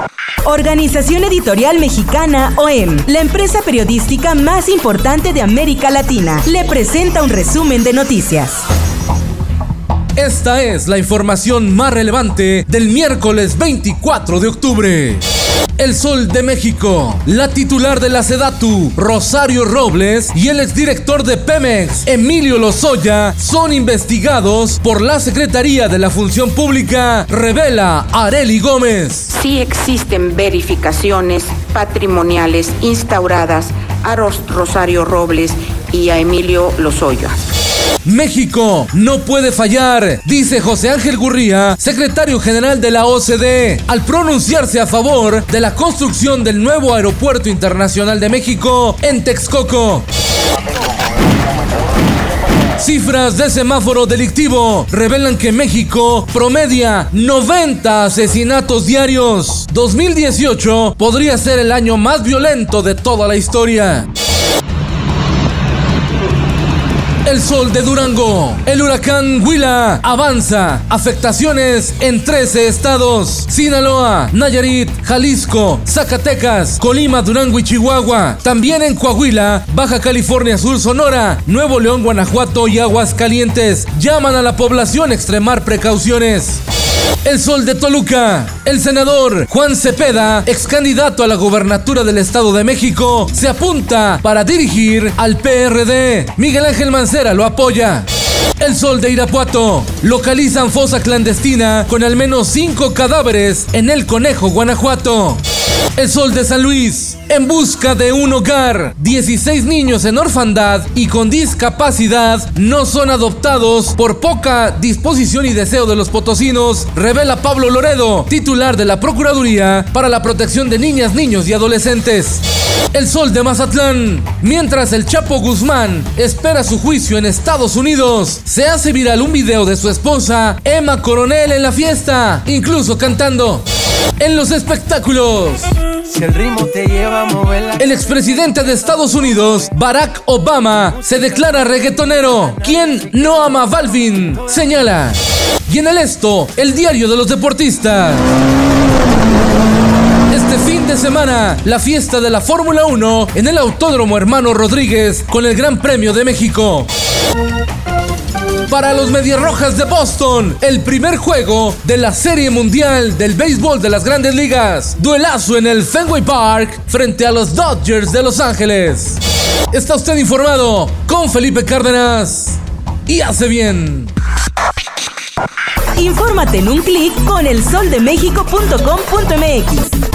Organización Editorial Mexicana OEM, la empresa periodística más importante de América Latina, le presenta un resumen de noticias. Esta es la información más relevante del miércoles 24 de octubre. El Sol de México, la titular de la SEDATU, Rosario Robles, y el exdirector de Pemex, Emilio Lozoya, son investigados por la Secretaría de la Función Pública, revela Arely Gómez. Sí existen verificaciones patrimoniales instauradas a Rosario Robles y a Emilio Lozoya. México no puede fallar, dice José Ángel Gurría, secretario general de la OCDE, al pronunciarse a favor de la construcción del nuevo Aeropuerto Internacional de México en Texcoco. Cifras de semáforo delictivo revelan que México promedia 90 asesinatos diarios. 2018 podría ser el año más violento de toda la historia. El Sol de Durango. El huracán Huila avanza. Afectaciones en 13 estados: Sinaloa, Nayarit, Jalisco, Zacatecas, Colima, Durango y Chihuahua. También en Coahuila, Baja California Sur, Sonora, Nuevo León, Guanajuato y Aguascalientes. Llaman a la población a extremar precauciones. El Sol de Toluca. El senador Juan Cepeda, ex candidato a la gobernatura del Estado de México, se apunta para dirigir al PRD. Miguel Ángel Mancera lo apoya. El Sol de Irapuato. Localizan fosa clandestina con al menos 5 cadáveres en El Conejo, Guanajuato. El Sol de San Luis. En busca de un hogar, 16 niños en orfandad y con discapacidad no son adoptados por poca disposición y deseo de los potosinos, revela Pablo Loredo, titular de la Procuraduría para la Protección de Niñas, Niños y Adolescentes. El Sol de Mazatlán. Mientras el Chapo Guzmán espera su juicio en Estados Unidos, se hace viral un video de su esposa Emma Coronel en la fiesta, incluso cantando. En los espectáculos. Si el ritmo te lleva a moverla. El expresidente de Estados Unidos, Barack Obama, se declara reggaetonero. ¿Quién no ama a Balvin?, señala. Y en el Esto, el diario de los deportistas. Este fin de semana, la fiesta de la Fórmula 1 en el Autódromo Hermano Rodríguez con el Gran Premio de México. Para los Mediarrojas de Boston, el primer juego de la Serie Mundial del Béisbol de las Grandes Ligas. Duelazo en el Fenway Park frente a los Dodgers de Los Ángeles. Está usted informado con Felipe Cárdenas y hace bien. Infórmate en un clic con elsoldemexico.com.mx.